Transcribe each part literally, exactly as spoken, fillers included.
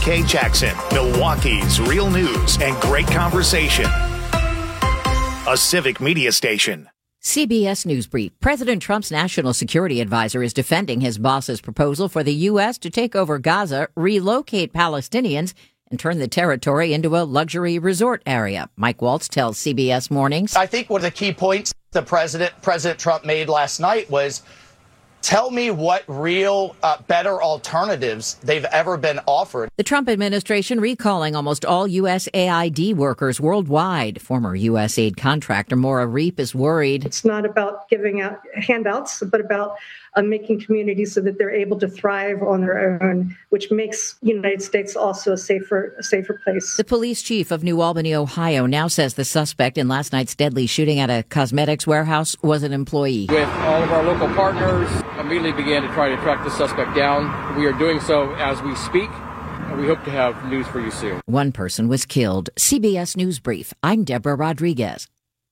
K Jackson, Milwaukee's real news and great conversation. A Civic Media station. C B S News Brief. President Trump's national security advisor is defending his boss's proposal for the U S to take over Gaza, relocate Palestinians, and turn the territory into a luxury resort area. Mike Waltz tells C B S Mornings. I think one of the key points the president, President Trump made last night was, tell me what real uh, better alternatives they've ever been offered. The Trump administration recalling almost all U S A I D workers worldwide. Former U S aid contractor Maura Reep is worried. It's not about giving out handouts, but about uh, making communities so that they're able to thrive on their own, which makes the United States also a safer, a safer place. The police chief of New Albany, Ohio, now says the suspect in last night's deadly shooting at a cosmetics warehouse was an employee. With all of our local partners, immediately began to try to track the suspect down. We are doing so as we speak, and we hope to have news for you soon. One person was killed. C B S News Brief. I'm Deborah Rodriguez.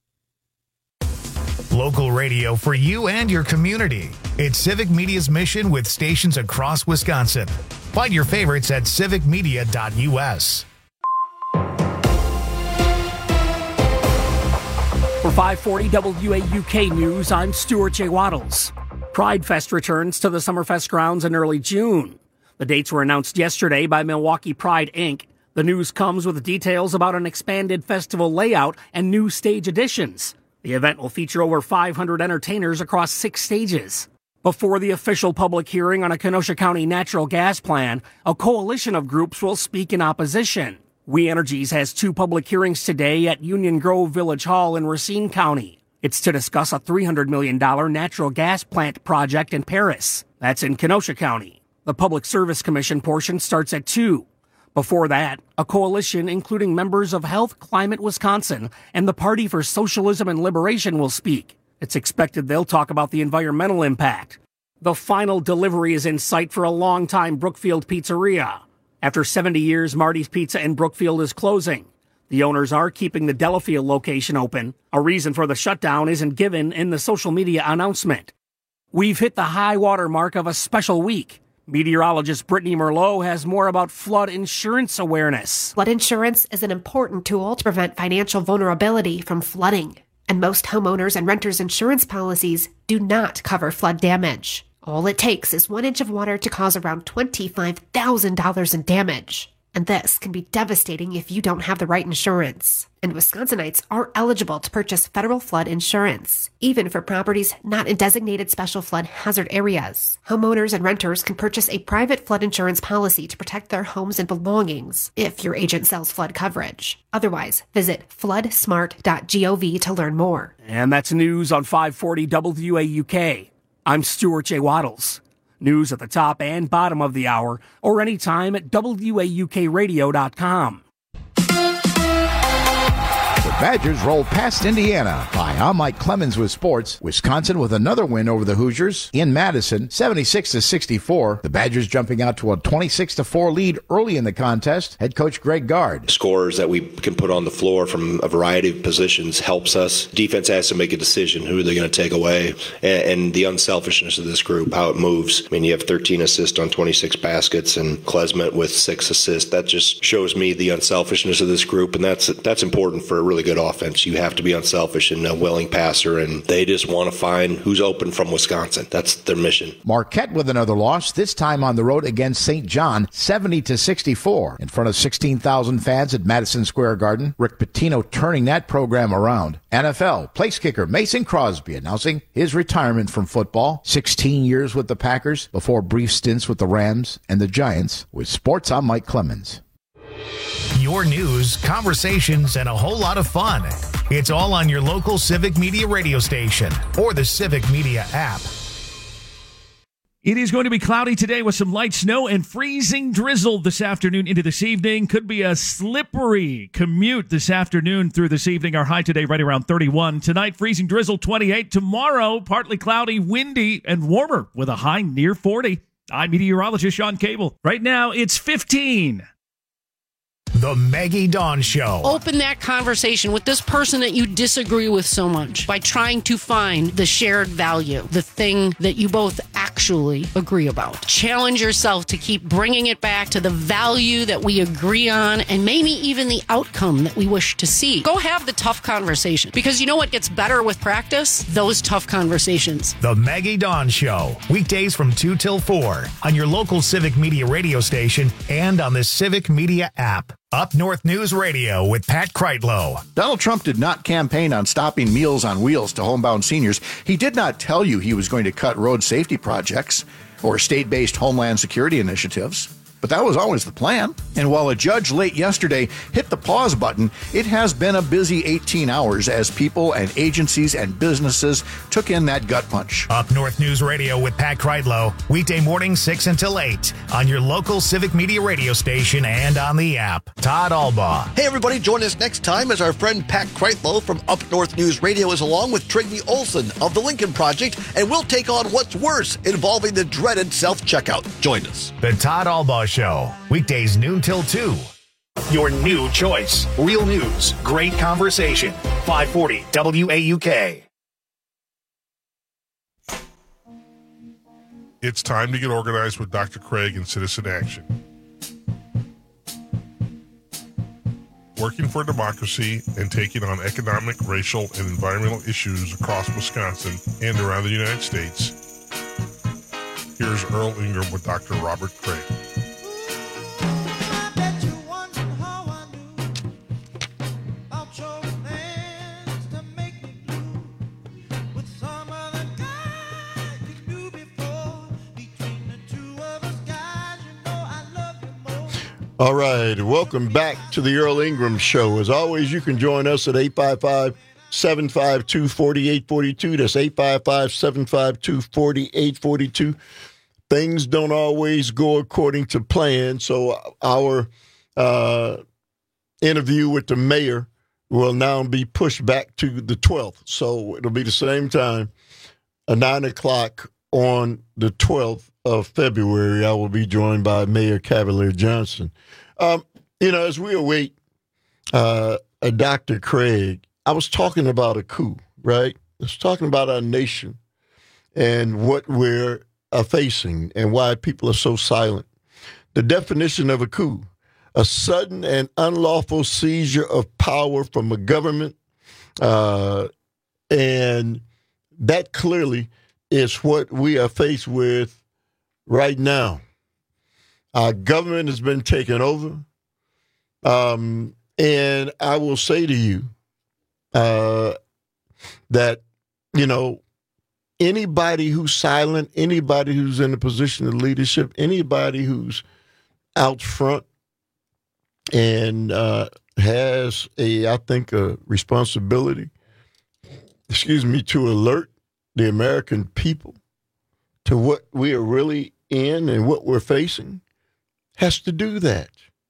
Local radio for you and your community. It's Civic Media's mission with stations across Wisconsin. Find your favorites at civic media dot u s. For five forty W A U K News, I'm Stuart J. Waddles. Pride Fest returns to the Summerfest grounds in early June. The dates were announced yesterday by Milwaukee Pride, Incorporated. The news comes with details about an expanded festival layout and new stage additions. The event will feature over five hundred entertainers across six stages. Before the official public hearing on a Kenosha County natural gas plan, a coalition of groups will speak in opposition. We Energies has two public hearings today at Union Grove Village Hall in Racine County. It's to discuss a three hundred million dollars natural gas plant project in Paris. That's in Kenosha County. The Public Service Commission portion starts at two. Before that, a coalition including members of Health Climate Wisconsin and the Party for Socialism and Liberation will speak. It's expected they'll talk about the environmental impact. The final delivery is in sight for a longtime Brookfield pizzeria. After seventy years, Marty's Pizza in Brookfield is closing. The owners are keeping the Delafield location open. A reason for the shutdown isn't given in the social media announcement. We've hit the high water mark of a special week. Meteorologist Brittany Merlot has more about flood insurance awareness. Flood insurance is an important tool to prevent financial vulnerability from flooding. And most homeowners and renters insurance policies do not cover flood damage. All it takes is one inch of water to cause around twenty-five thousand dollars in damage. And this can be devastating if you don't have the right insurance. And Wisconsinites are eligible to purchase federal flood insurance, even for properties not in designated special flood hazard areas. Homeowners and renters can purchase a private flood insurance policy to protect their homes and belongings if your agent sells flood coverage. Otherwise, visit flood smart dot gov to learn more. And that's news on five forty W A U K. I'm Stuart J. Waddles. News at the top and bottom of the hour, or anytime at W A U K radio dot com. The Badgers roll past Indiana. Hi, I'm Mike Clemens with sports. Wisconsin with another win over the Hoosiers in Madison, seventy-six to sixty-four. The Badgers jumping out to a twenty-six to four lead early in the contest. Head coach Greg Gard. Scores that we can put on the floor from a variety of positions helps us. Defense has to make a decision who they're going to take away, and, and the unselfishness of this group, how it moves. I mean, you have thirteen assists on twenty-six baskets, and Klesmet with six assists. That just shows me the unselfishness of this group, and that's that's important for a really good offense. You have to be unselfish and a willing passer, and they just want to find who's open from Wisconsin. That's their mission. Marquette with another loss, this time on the road against Saint John, seventy to sixty-four. In front of sixteen thousand fans at Madison Square Garden. Rick Pitino turning that program around. N F L place kicker Mason Crosby announcing his retirement from football. sixteen years with the Packers before brief stints with the Rams and the Giants. With sports, I'm Mike Clemens. Your news, conversations, and a whole lot of fun. It's all on your local Civic Media radio station or the Civic Media app. It is going to be cloudy today with some light snow and freezing drizzle this afternoon into this evening. Could be a slippery commute this afternoon through this evening. Our high today right around thirty-one. Tonight, freezing drizzle twenty-eight. Tomorrow, partly cloudy, windy, and warmer with a high near forty. I'm meteorologist Sean Cable. Right now, it's fifteen. The Maggie Dawn Show. Open that conversation with this person that you disagree with so much by trying to find the shared value, the thing that you both actually agree about. Challenge yourself to keep bringing it back to the value that we agree on and maybe even the outcome that we wish to see. Go have the tough conversation, because you know what gets better with practice? Those tough conversations. The Maggie Dawn Show. Weekdays from two till four on your local Civic Media radio station and on the Civic Media app. Up North News Radio with Pat Kreitlow. Donald Trump did not campaign on stopping Meals on Wheels to homebound seniors. He did not tell you he was going to cut road safety projects or state-based homeland security initiatives. But that was always the plan. And while a judge late yesterday hit the pause button, it has been a busy eighteen hours as people and agencies and businesses took in that gut punch. Up North News Radio with Pat Kreitlow. Weekday morning six until eight on your local Civic Media radio station and on the app. Todd Albaugh. Hey, everybody. Join us next time as our friend Pat Kreitlow from Up North News Radio is along with Trigny Olson of the Lincoln Project, and we'll take on what's worse involving the dreaded self-checkout. Join us. The Todd Albaugh Show. Weekdays noon till two. Your new choice. Real news. Great conversation. five forty W A U K. It's time to get organized with Doctor Craig and Citizen Action. Working for democracy and taking on economic, racial, and environmental issues across Wisconsin and around the United States. Here's Earl Ingram with Doctor Robert Craig. All right, welcome back to the Earl Ingram Show. As always, you can join us at eight five five, seven five two, four eight four two. That's eight five five, seven five two, four eight four two. Things don't always go according to plan, so our uh, interview with the mayor will now be pushed back to the twelfth. So it'll be the same time, at nine o'clock on the twelfth of February. I will be joined by Mayor Cavalier Johnson. Um, you know, as we await uh, a Doctor Craig, I was talking about a coup, right? I was talking about our nation and what we're uh, facing and why people are so silent. The definition of a coup: a sudden and unlawful seizure of power from a government, uh, and that clearly is what we are faced with right now. Our government has been taken over. Um, and I will say to you uh, that, you know, anybody who's silent, anybody who's in a position of leadership, anybody who's out front and uh, has a, I think, a responsibility, excuse me, to alert the American people to what we are really in and what we're facing, has to do that.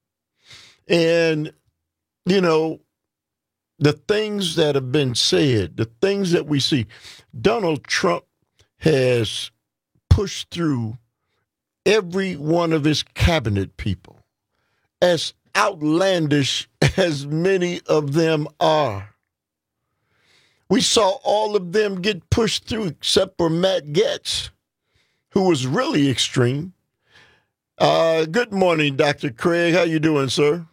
And, you know, the things that have been said, the things that we see, Donald Trump has pushed through every one of his cabinet people, as outlandish as many of them are. We saw all of them get pushed through except for Matt Gaetz, who was really extreme. Uh, good morning, Doctor Craig. How you doing, sir?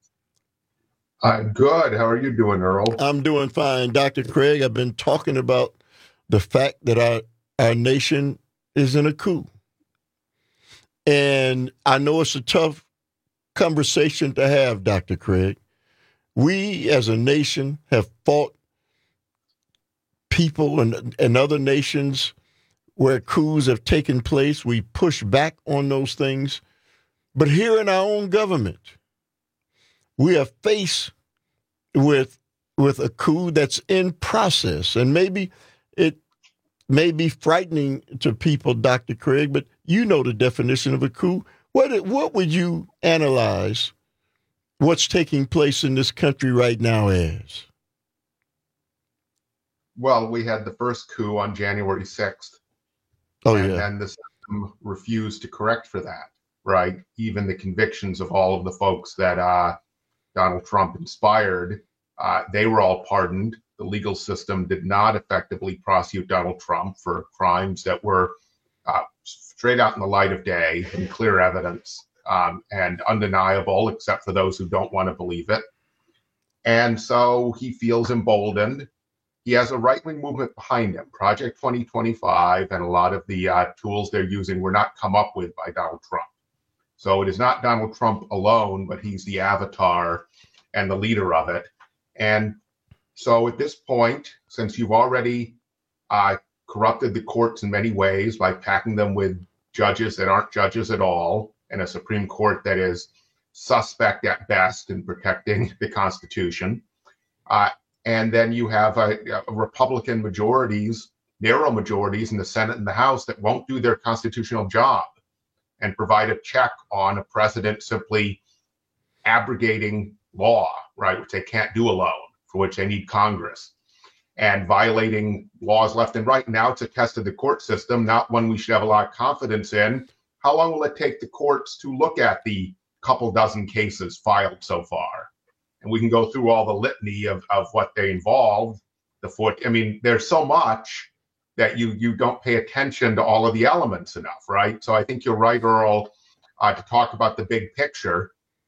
I'm good. How are you doing, Earl? I'm doing fine, Doctor Craig. I've been talking about the fact that our, our nation is in a coup. And I know it's a tough conversation to have, Doctor Craig. We, as a nation, have fought people and, and other nations where coups have taken place. We push back on those things. But here in our own government, we are faced with, with a coup that's in process. And maybe it may be frightening to people, Doctor Craig, but you know the definition of a coup. What, what would you analyze what's taking place in this country right now as? Well, we had the first coup on January sixth. Oh, and yeah. then the system refused to correct for that, right? Even the convictions of all of the folks that uh, Donald Trump inspired, uh, they were all pardoned. The legal system did not effectively prosecute Donald Trump for crimes that were uh, straight out in the light of day and clear evidence um, and undeniable, except for those who don't want to believe it. And so he feels emboldened. He has a right-wing movement behind him. Project twenty twenty-five and a lot of the uh, tools they're using were not come up with by Donald Trump. So it is not Donald Trump alone, but he's the avatar and the leader of it. And so at this point, since you've already uh, corrupted the courts in many ways by packing them with judges that aren't judges at all, and a Supreme Court that is suspect at best in protecting the Constitution, uh, and then you have a, a Republican majorities, narrow majorities in the Senate and the House that won't do their constitutional job and provide a check on a president simply abrogating law, right, which they can't do alone, for which they need Congress, and violating laws left and right. Now it's a test of the court system, not one we should have a lot of confidence in. How long will it take the courts to look at the couple dozen cases filed so far? And we can go through all the litany of, of what they involved. The foot, I mean, there's so much that you you don't pay attention to all of the elements enough, right? So I think you're right, Earl, uh, to talk about the big picture.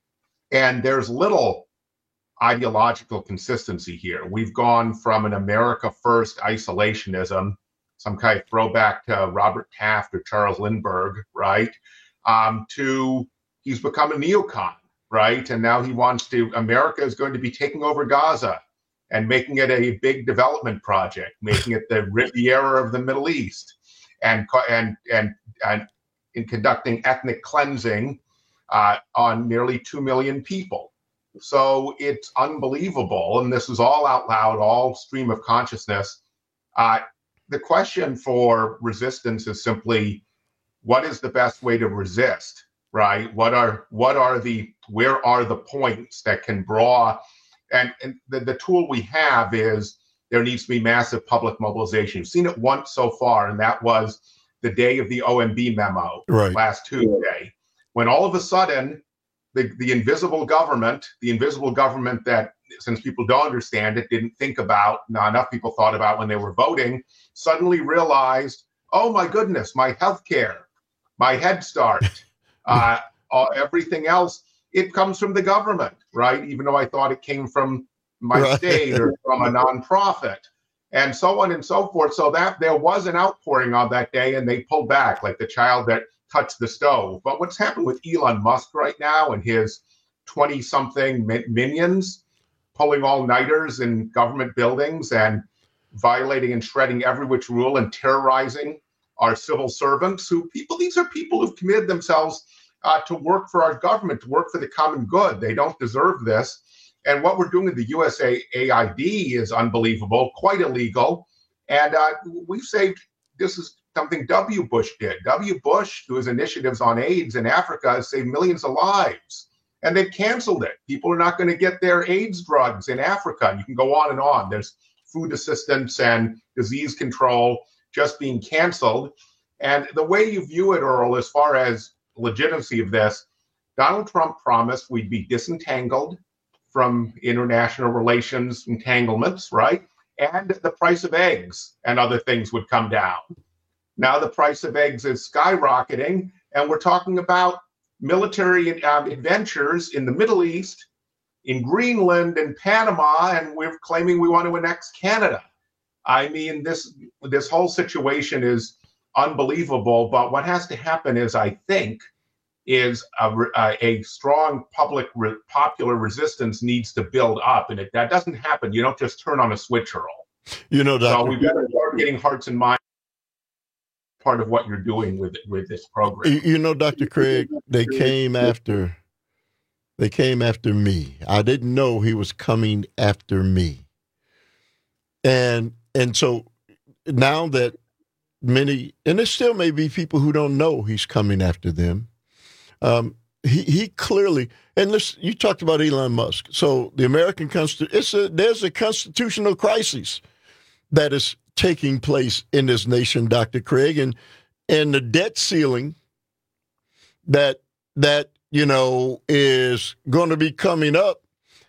And there's little ideological consistency here. We've gone from an America First isolationism, some kind of throwback to Robert Taft or Charles Lindbergh, right, um, to he's become a neocon, right? And now he wants to, America is going to be taking over Gaza and making it a big development project, making it the Riviera of the Middle East, and and and, and in conducting ethnic cleansing uh, on nearly two million people. So it's unbelievable. And this is all out loud, all stream of consciousness. Uh, the question for resistance is simply, what is the best way to resist? Right? What are what are the where are the points that can draw? And, and the, the tool we have is there needs to be massive public mobilization. You've seen it once so far, and that was the day of the O M B memo right. last Tuesday, when all of a sudden the, the invisible government, the invisible government that, since people don't understand it, didn't think about, not enough people thought about when they were voting, suddenly realized, oh my goodness, my health care, my Head Start, Uh, uh, everything else, it comes from the government, right? Even though I thought it came from my right. state or from a nonprofit, and so on and so forth. So that there was an outpouring on that day, and they pulled back like the child that touched the stove. But what's happened with Elon Musk right now and his twenty-something minions pulling all-nighters in government buildings and violating and shredding every which rule and terrorizing our civil servants, who people, these are people who've committed themselves uh, to work for our government, to work for the common good. They don't deserve this. And what we're doing with the U S A I D is unbelievable, quite illegal. And uh, we've saved, this is something W. Bush did. W. Bush, through his initiatives on AIDS in Africa, has saved millions of lives. And they've canceled it. People are not going to get their AIDS drugs in Africa. And you can go on and on. There's food assistance and disease control just being canceled. And the way you view it, Earl, as far as legitimacy of this, Donald Trump promised we'd be disentangled from international relations entanglements, right? And the price of eggs and other things would come down. Now the price of eggs is skyrocketing, and we're talking about military um, adventures in the Middle East, in Greenland and Panama, and we're claiming we want to annex Canada. I mean, this this whole situation is unbelievable, but what has to happen is, I think, is a, a, a strong public re, popular resistance needs to build up, and it, that doesn't happen. You don't just turn on a switch, Earl. You know, Doctor So we better start getting hearts and minds part of what you're doing with with this program. You, you know, Doctor Craig, they came after they came after me. I didn't know he was coming after me, and and so now that many, and there still may be people who don't know he's coming after them. Um, he he clearly, and listen, you talked about Elon Musk. So the American Constitution, it's a, there's a constitutional crisis that is taking place in this nation, Doctor Craig, and and the debt ceiling that that you know is going to be coming up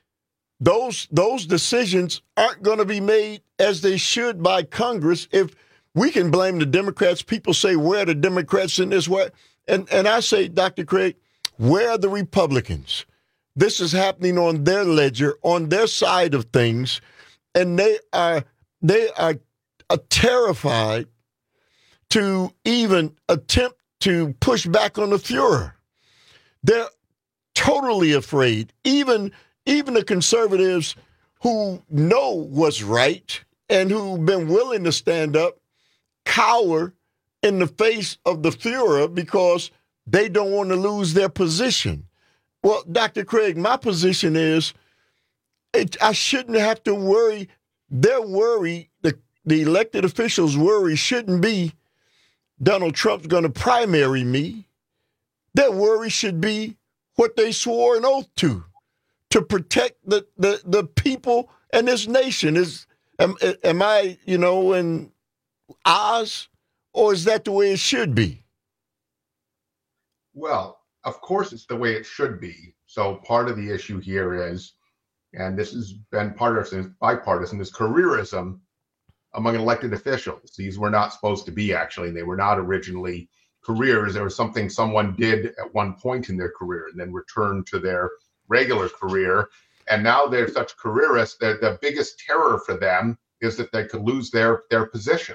those those decisions aren't going to be made as they should by Congress. If we can blame the Democrats, people say, where are the Democrats in this? Where? And, and I say, Doctor Craig, where are the Republicans? This is happening on their ledger, on their side of things, and they are they are, are terrified to even attempt to push back on the Fuhrer. They're totally afraid. Even even the conservatives who know what's right and who've been willing to stand up cower in the face of the Fuhrer because they don't want to lose their position. Well, Doctor Craig, my position is it, I shouldn't have to worry. Their worry, the, the elected officials' worry shouldn't be Donald Trump's going to primary me. Their worry should be what they swore an oath to, to protect the, the, the people and this nation. Is am, am I, you know, in Oz, or is that the way it should be? Well, of course it's the way it should be. So part of the issue here is, and this has been partisan, bipartisan, is careerism among elected officials. These were not supposed to be, actually. They were not originally careers. There was something someone did at one point in their career and then returned to their regular career. And now they're such careerists that the biggest terror for them is that they could lose their, their position.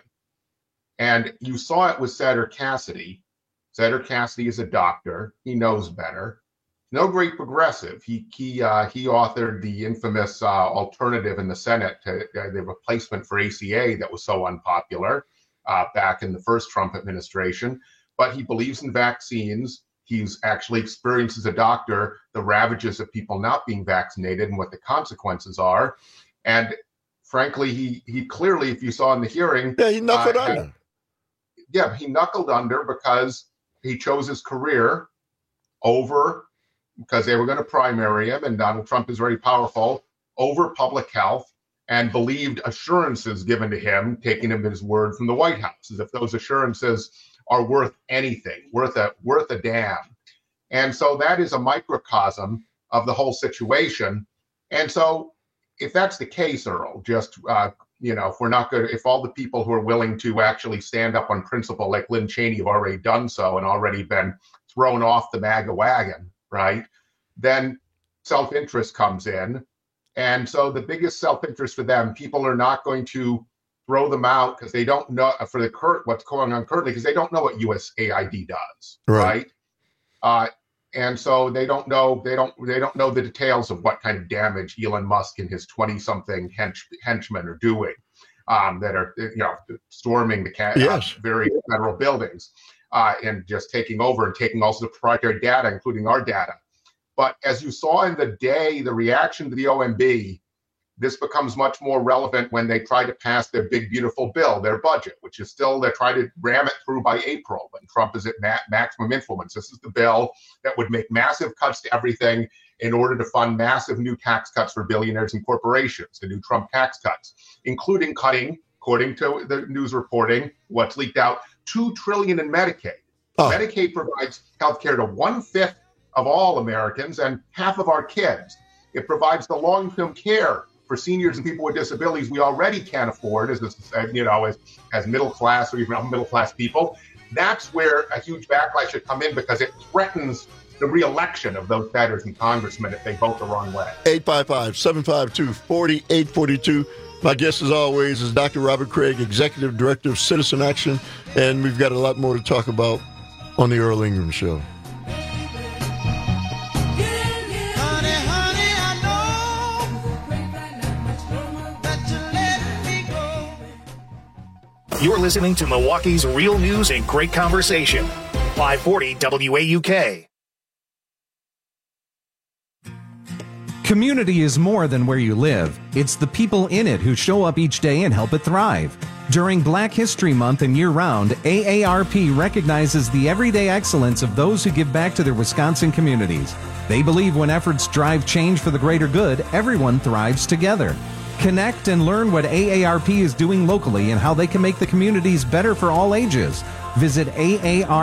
And you saw it with Senator Cassidy. Senator Cassidy is a doctor. He knows better. No great progressive. He he uh, he authored the infamous uh, alternative in the Senate, to, uh, the replacement for A C A that was so unpopular uh, back in the first Trump administration. But he believes in vaccines. He's actually experienced as a doctor the ravages of people not being vaccinated and what the consequences are. And frankly, he he clearly, if you saw in the hearing, yeah, he knuckled uh, under. Yeah, he knuckled under because he chose his career over, because they were going to primary him, and Donald Trump is very powerful, over public health, and believed assurances given to him, taking him at his word from the White House, as if those assurances are worth anything, worth a worth a damn. And so that is a microcosm of the whole situation. And so if that's the case, Earl, just, uh, you know, if we're not good, if all the people who are willing to actually stand up on principle, like Lynn Cheney, have already done so and already been thrown off the MAGA wagon, right, then self-interest comes in. And so the biggest self-interest for them, people are not going to throw them out because they don't know for the current what's going on currently, because they don't know what U S A I D does, right? right? Uh, and so they don't know they don't they don't know the details of what kind of damage Elon Musk and his twenty-something hench, henchmen are doing, um, that are you know storming the ca- yes. uh, various federal buildings uh, and just taking over and taking also the proprietary data, including our data. But as you saw in the day, the reaction to the O M B, this becomes much more relevant when they try to pass their big, beautiful bill, their budget, which is still, they're trying to ram it through by April when Trump is at ma- maximum influence. This is the bill that would make massive cuts to everything in order to fund massive new tax cuts for billionaires and corporations, the new Trump tax cuts, including cutting, according to the news reporting, what's leaked out, two trillion dollars in Medicaid. Oh. Medicaid provides health care to one-fifth of all Americans and half of our kids. It provides the long-term care for seniors and people with disabilities we already can't afford as, you know, as, as middle class or even middle class people. That's where a huge backlash should come in, because it threatens the re-election of those senators and congressmen if they vote the wrong way. eight five five, seven five two, four eight four two. My guest, as always, is Doctor Robert Craig, Executive Director of Citizen Action, and we've got a lot more to talk about on the Earl Ingram Show. You're listening to Milwaukee's Real News and Great Conversation. five forty W A U K. Community is more than where you live. It's the people in it who show up each day and help it thrive. During Black History Month and year-round, A A R P recognizes the everyday excellence of those who give back to their Wisconsin communities. They believe when efforts drive change for the greater good, everyone thrives together. Connect and learn what A A R P is doing locally and how they can make the communities better for all ages. Visit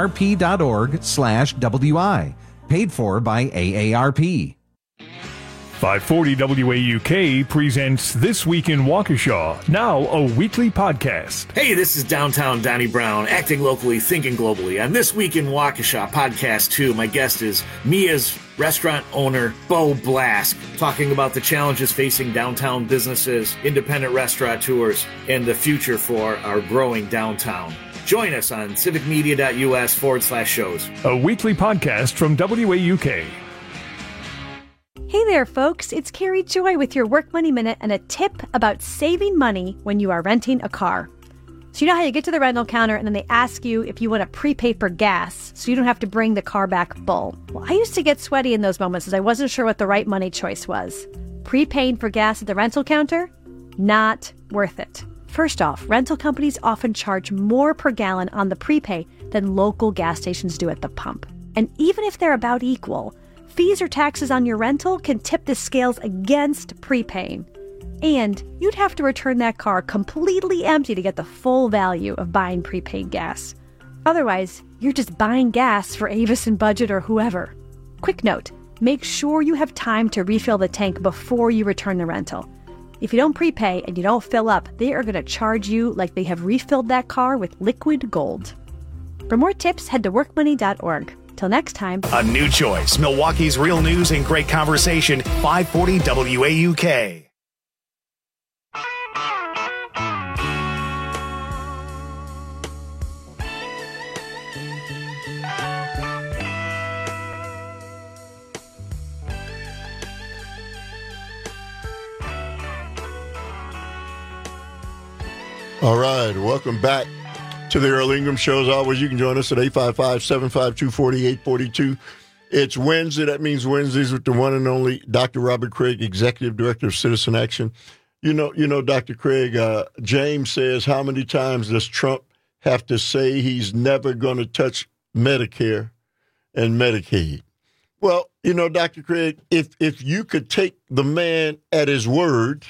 aarp.org slash WI. Paid for by A A R P. five forty W A U K presents This Week in Waukesha, now a weekly podcast. Hey, this is Downtown Donnie Brown, acting locally, thinking globally. On This Week in Waukesha, podcast two, my guest is Mia's restaurant owner, Bo Blask, talking about the challenges facing downtown businesses, independent restaurateurs, and the future for our growing downtown. Join us on civicmedia.us forward slash shows. A weekly podcast from W A U K. Hey there, folks. It's Carrie Joy with your Work Money Minute and a tip about saving money when you are renting a car. So you know how you get to the rental counter and then they ask you if you want to prepay for gas so you don't have to bring the car back full. Well, I used to get sweaty in those moments as I wasn't sure what the right money choice was. Prepaying for gas at the rental counter? Not worth it. First off, rental companies often charge more per gallon on the prepay than local gas stations do at the pump. And even if they're about equal, fees or taxes on your rental can tip the scales against prepaying. And you'd have to return that car completely empty to get the full value of buying prepaid gas. Otherwise, you're just buying gas for Avis and Budget or whoever. Quick note, make sure you have time to refill the tank before you return the rental. If you don't prepay and you don't fill up, they are going to charge you like they have refilled that car with liquid gold. For more tips, head to work money dot org. Till next time. A new choice, Milwaukee's real news and great conversation, five forty W A U K. All right, welcome back to the Earl Ingram Show. As always, you can join us at eight five five, seven five two, four eight four two. It's Wednesday. That means Wednesdays with the one and only Doctor Robert Craig, Executive Director of Citizen Action. You know, you know, Doctor Craig, uh, James says, how many times does Trump have to say he's never going to touch Medicare and Medicaid? Well, you know, Doctor Craig, if if you could take the man at his word,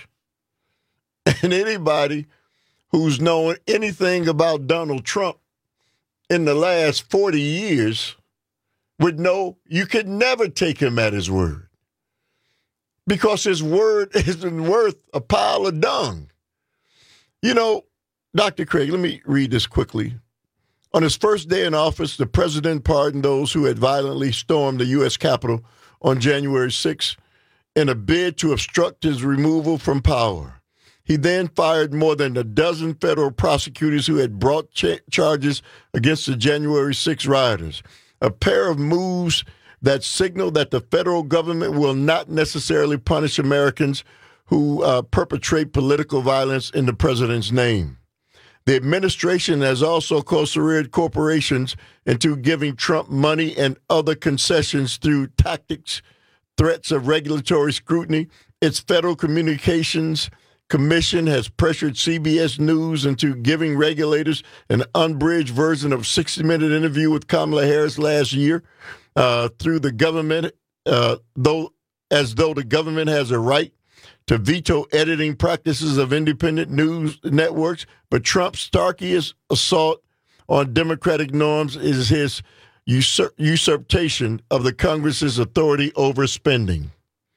and anybody who's known anything about Donald Trump in the last forty years would know you could never take him at his word because his word isn't worth a pile of dung. You know, Doctor Craig, let me read this quickly. On his first day in office, the president pardoned those who had violently stormed the U S Capitol on January sixth in a bid to obstruct his removal from power. He then fired more than a dozen federal prosecutors who had brought ch- charges against the January sixth rioters, a pair of moves that signal that the federal government will not necessarily punish Americans who uh, perpetrate political violence in the president's name. The administration has also careered corporations into giving Trump money and other concessions through tactics, threats of regulatory scrutiny. Its Federal Communications Commission has pressured C B S News into giving regulators an unabridged version of sixty minute interview with Kamala Harris last year uh, through the government, uh, though as though the government has a right to veto editing practices of independent news networks. But Trump's starkiest assault on democratic norms is his usur- usurpation of the Congress's authority over spending.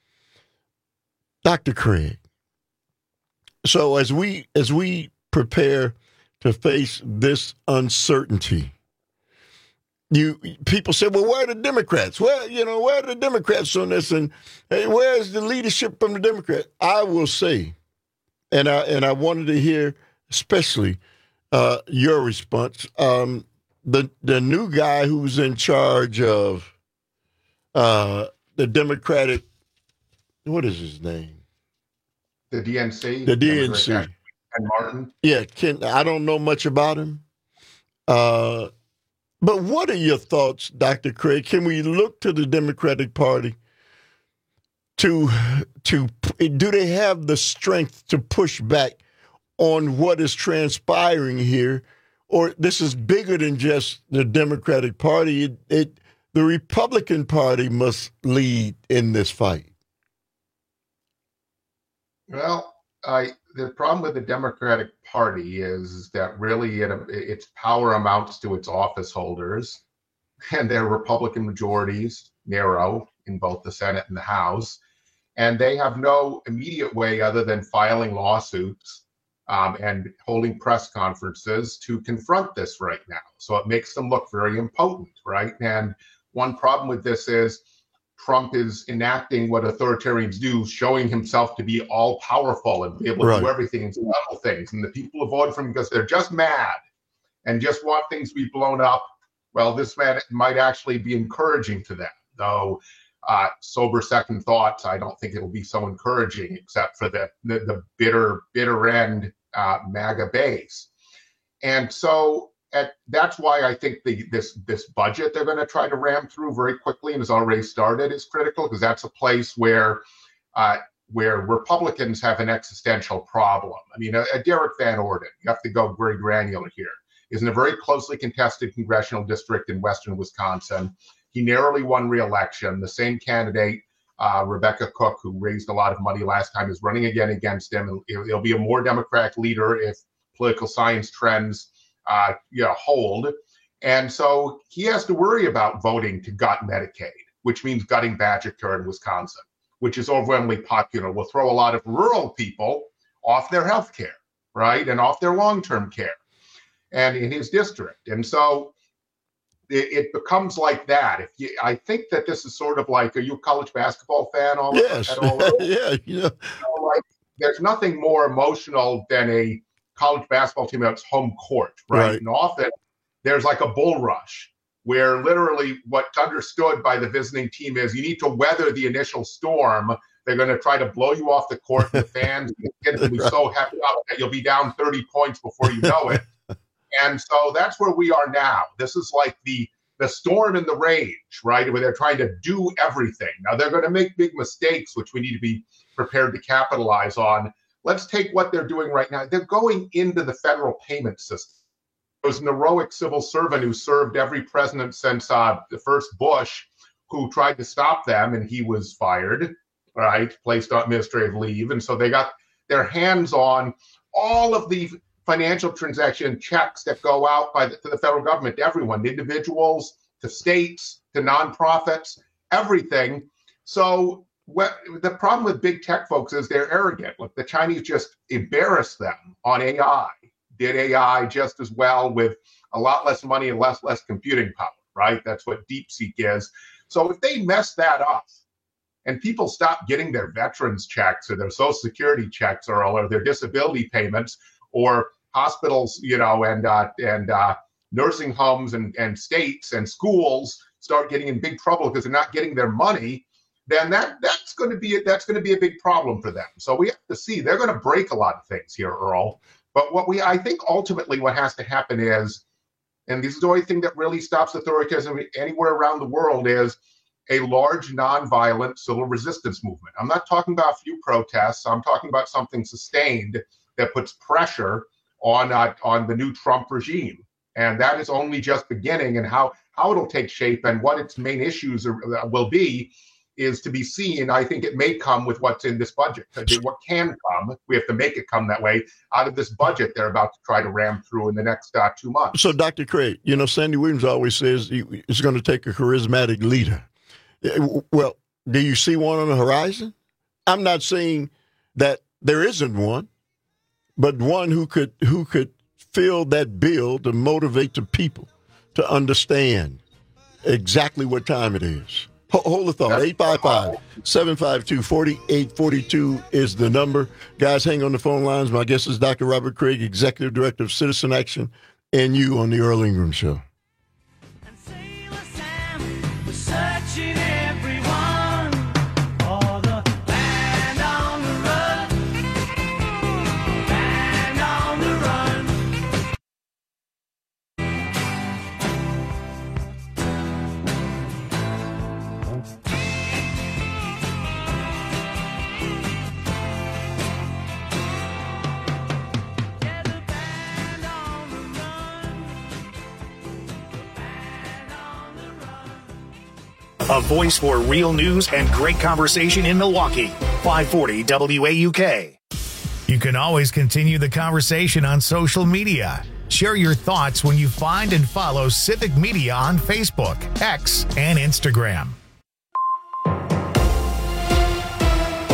Doctor Craig. So as we as we prepare to face this uncertainty, you people say, "Well, where are the Democrats? Where you know where are the Democrats on this? And hey, where is the leadership from the Democrats?" I will say, and I and I wanted to hear especially uh, your response. Um, the the new guy who's in charge of uh, the Democratic, what is his name? The D N C? The D N C. Ken Martin? Yeah, Ken, I don't know much about him. Uh, but what are your thoughts, Doctor Craig? Can we look to the Democratic Party to, to do they have the strength to push back on what is transpiring here? Or this is bigger than just the Democratic Party. It, it the Republican Party must lead in this fight. Well, I, the problem with the Democratic Party is that really it, its power amounts to its office holders, and their Republican majorities narrow in both the Senate and the House. And they have no immediate way other than filing lawsuits um, and holding press conferences to confront this right now. So it makes them look very impotent, right? And one problem with this is Trump is enacting what authoritarians do, showing himself to be all powerful and be able to right. do everything and level things. And the people who voted for him because they're just mad and just want things to be blown up. Well, this man might actually be encouraging to them, though. Uh, sober second thoughts, I don't think it'll be so encouraging, except for the the, the bitter, bitter end uh, MAGA base. And so at, that's why I think the this this budget they're going to try to ram through very quickly and has already started is critical, because that's a place where uh, where Republicans have an existential problem. I mean, a, a Derek Van Orden, you have to go very granular here, is in a very closely contested congressional district in western Wisconsin. He narrowly won re-election. The same candidate, uh, Rebecca Cook, who raised a lot of money last time, is running again against him. It'll, it'll be a more Democratic leader if political science trends uh, you know, hold. And so he has to worry about voting to gut Medicaid, which means gutting Badger Care in Wisconsin, which is overwhelmingly popular. Will throw a lot of rural people off their health care, right, and off their long-term care, and in his district. And so it becomes like that. If you, I think that this is sort of like, are you a college basketball fan? All yes. At all? yeah. You know. So like, there's nothing more emotional than a college basketball team that's home court, right? right? And often there's like a bull rush where literally what's understood by the visiting team is you need to weather the initial storm. They're going to try to blow you off the court. The fans and the kids will be right. so happy that you'll be down thirty points before you know it. And so that's where we are now. This is like the the storm and the rage, right? Where they're trying to do everything. Now they're going to make big mistakes, which we need to be prepared to capitalize on. Let's take what they're doing right now. They're going into the federal payment system. There was an heroic civil servant who served every president since uh, the first Bush, who tried to stop them, and he was fired, right? Placed on administrative leave. And so they got their hands on all of the financial transaction checks that go out by the, to the federal government, to everyone, individuals, to states, to nonprofits, everything. So what, the problem with big tech folks is they're arrogant. Look, the Chinese just embarrassed them on A I, did A I just as well with a lot less money and less less computing power, right? That's what DeepSeek is. So if they mess that up and people stop getting their veterans checks or their Social Security checks or, or their disability payments, or hospitals, you know, and uh, and uh, nursing homes and, and states and schools start getting in big trouble because they're not getting their money, then that that's going to be a, that's going to be a big problem for them. So we have to see they're going to break a lot of things here, Earl. But what we I think ultimately what has to happen is, and this is the only thing that really stops authoritarianism anywhere around the world, is a large nonviolent civil resistance movement. I'm not talking about a few protests. I'm talking about something sustained that puts pressure on uh, on the new Trump regime. And that is only just beginning, and how, how it'll take shape and what its main issues are, uh, will be is to be seen. I think it may come with what's in this budget. What can come, we have to make it come that way, out of this budget they're about to try to ram through in the next uh, two months. So, Doctor Craig, you know, Sandy Williams always says it's going to take a charismatic leader. Well, do you see one on the horizon? I'm not saying that there isn't one, but one who could who could fill that bill to motivate the people to understand exactly what time it is. Hold the thought. eight five five, seven five two, four eight four two is the number. Guys, hang on the phone lines. My guest is Doctor Robert Craig, Executive Director of Citizen Action, and you on the Earl Ingram Show. A voice for real news and great conversation in Milwaukee. five forty W A U K. You can always continue the conversation on social media. Share your thoughts when you find and follow Civic Media on Facebook, X, and Instagram.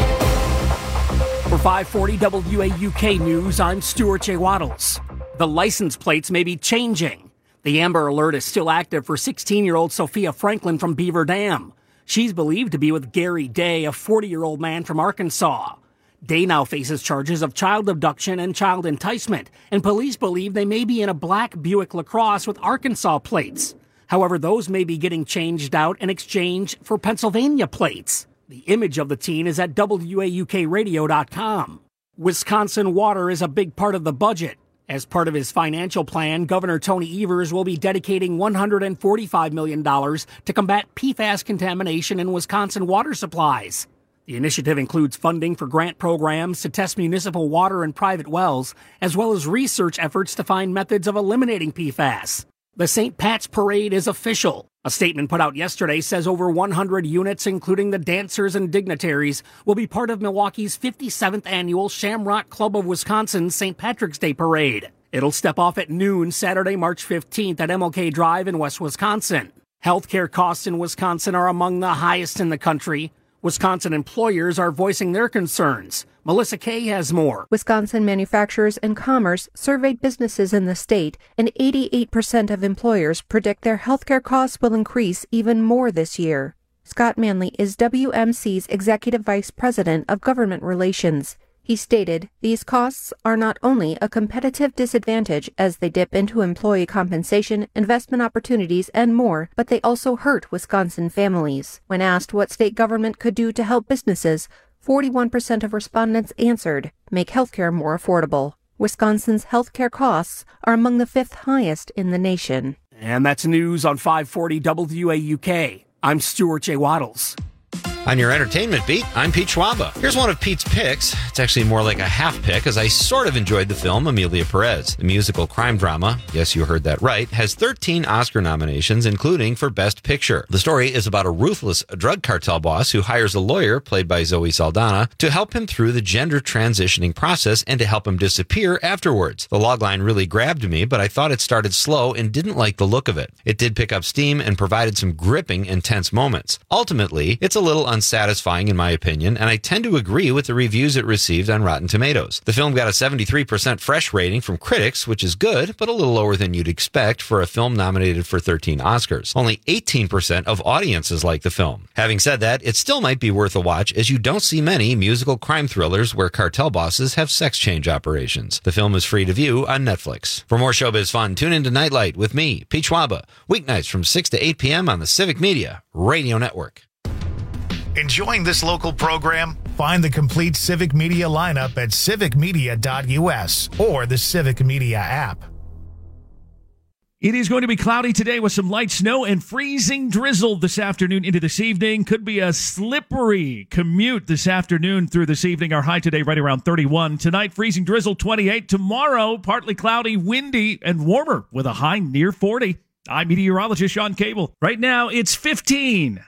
five forty W A U K News, I'm Stuart J. Waddles. The license plates may be changing. The Amber Alert is still active for sixteen-year-old Sophia Franklin from Beaver Dam. She's believed to be with Gary Day, a forty-year-old man from Arkansas. Day now faces charges of child abduction and child enticement, and police believe they may be in a black Buick LaCrosse with Arkansas plates. However, those may be getting changed out in exchange for Pennsylvania plates. The image of the teen is at W A U K radio dot com. Wisconsin water is a big part of the budget. As part of his financial plan, Governor Tony Evers will be dedicating one hundred forty-five million dollars to combat P FAS contamination in Wisconsin water supplies. The initiative includes funding for grant programs to test municipal water and private wells, as well as research efforts to find methods of eliminating P FAS. The Saint Pat's Parade is official. A statement put out yesterday says over one hundred units, including the dancers and dignitaries, will be part of Milwaukee's fifty-seventh annual Shamrock Club of Wisconsin Saint Patrick's Day Parade. It'll step off at noon Saturday, March fifteenth at M L K Drive in West Wisconsin. Healthcare costs in Wisconsin are among the highest in the country. Wisconsin employers are voicing their concerns. Melissa Kay has more. Wisconsin Manufacturers and Commerce surveyed businesses in the state, and eighty-eight percent of employers predict their healthcare costs will increase even more this year. Scott Manley is W M C's Executive Vice President of Government Relations. He stated, "These costs are not only a competitive disadvantage as they dip into employee compensation, investment opportunities, and more, but they also hurt Wisconsin families." When asked what state government could do to help businesses, forty-one percent of respondents answered, "Make healthcare more affordable." Wisconsin's healthcare costs are among the fifth highest in the nation. And that's news on five forty W A U K. I'm Stuart J. Waddles. On your entertainment beat, I'm Pete Schwaba. Here's one of Pete's picks. It's actually more like a half pick, as I sort of enjoyed the film Amelia Perez. The musical crime drama, yes, you heard that right, has thirteen Oscar nominations, including for Best Picture. The story is about a ruthless drug cartel boss who hires a lawyer, played by Zoe Saldana, to help him through the gender transitioning process and to help him disappear afterwards. The logline really grabbed me, but I thought it started slow and didn't like the look of it. It did pick up steam and provided some gripping, intense moments. Ultimately, it's a little unsatisfying in my opinion, and I tend to agree with the reviews it received on Rotten Tomatoes. The film got a seventy-three percent fresh rating from critics, which is good, but a little lower than you'd expect for a film nominated for thirteen Oscars. Only eighteen percent of audiences like the film. Having said that, it still might be worth a watch, as you don't see many musical crime thrillers where cartel bosses have sex change operations. The film is free to view on Netflix. For more showbiz fun, tune into Nightlight with me, Pete Schwaba, weeknights from six to eight p.m. on the Civic Media Radio Network. Enjoying this local program? Find the complete Civic Media lineup at civic media dot u s or the Civic Media app. It is going to be cloudy today with some light snow and freezing drizzle this afternoon into this evening. Could be a slippery commute this afternoon through this evening. Our high today right around thirty-one. Tonight, freezing drizzle twenty-eight. Tomorrow, partly cloudy, windy, and warmer with a high near forty. I'm meteorologist Sean Cable. Right now, it's fifteen.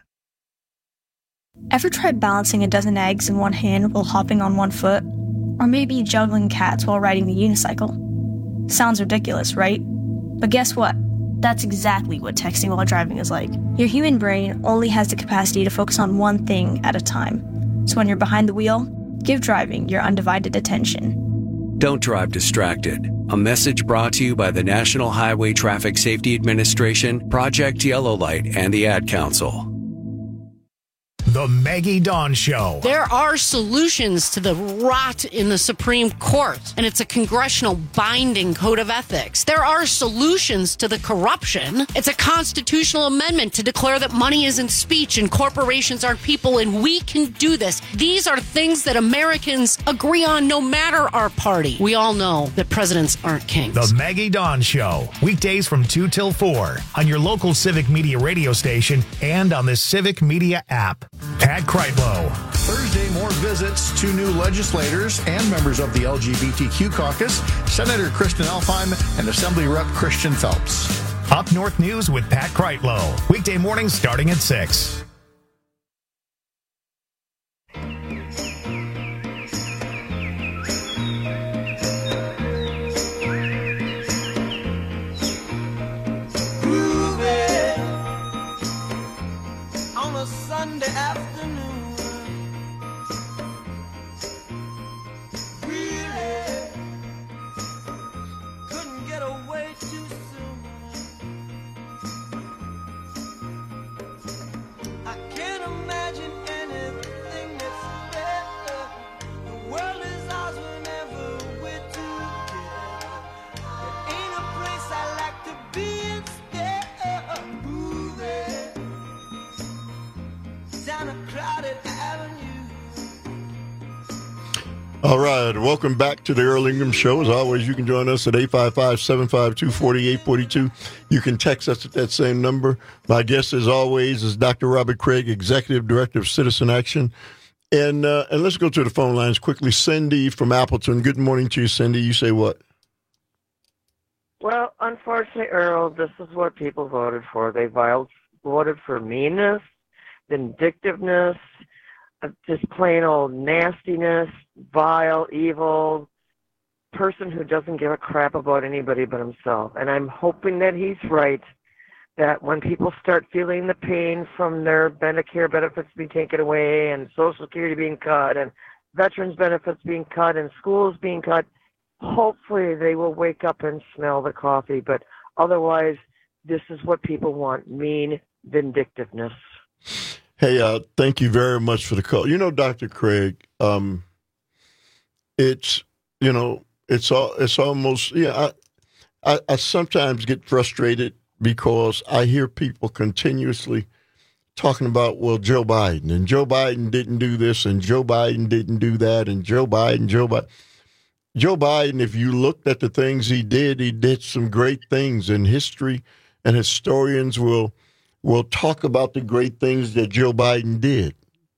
Ever tried balancing a dozen eggs in one hand while hopping on one foot? Or maybe juggling cats while riding the unicycle? Sounds ridiculous, right? But guess what? That's exactly what texting while driving is like. Your human brain only has the capacity to focus on one thing at a time. So when you're behind the wheel, give driving your undivided attention. Don't drive distracted. A message brought to you by the National Highway Traffic Safety Administration, Project Yellow Light, and the Ad Council. The Maggie Dawn Show. There are solutions to the rot in the Supreme Court, and it's a congressional binding code of ethics. There are solutions to the corruption. It's a constitutional amendment to declare that money isn't speech and corporations aren't people, and we can do this. These are things that Americans agree on no matter our party. We all know that presidents aren't kings. The Maggie Dawn Show. Weekdays from two till four on your local Civic Media radio station and on the Civic Media app. Pat Kreitlow. Thursday, more visits, two new legislators and members of the L G B T Q caucus, Senator Kristen Elfheim and Assembly Rep Christian Phelps. Up North News with Pat Kreitlow. Weekday mornings starting at six. Sunday afternoon, All right, welcome back to the Earl Ingram Show. As always, you can join us at eight five five, seven five two, four eight four two. You can text us at that same number. My guest, as always, is Doctor Robert Craig, Executive Director of Citizen Action. And uh, and let's go to the phone lines quickly. Cindy from Appleton. Good morning to you, Cindy. You say what? Well, unfortunately, Earl, this is what people voted for. They voted for meanness, vindictiveness, just plain old nastiness, vile, evil person who doesn't give a crap about anybody but himself. And I'm hoping that he's right, that when people start feeling the pain from their Medicare benefits being taken away and Social Security being cut and veterans benefits being cut and schools being cut, hopefully they will wake up and smell the coffee. But otherwise, this is what people want, mean vindictiveness. Hey, uh, thank you very much for the call. You know, Doctor Craig, um, it's, you know, it's all, it's almost, yeah, I, I, I sometimes get frustrated because I hear people continuously talking about, well, Joe Biden, and Joe Biden didn't do this, and Joe Biden didn't do that, and Joe Biden, Joe Biden. Joe Biden, if you looked at the things he did, he did some great things in history, and historians will will talk about the great things that Joe Biden did.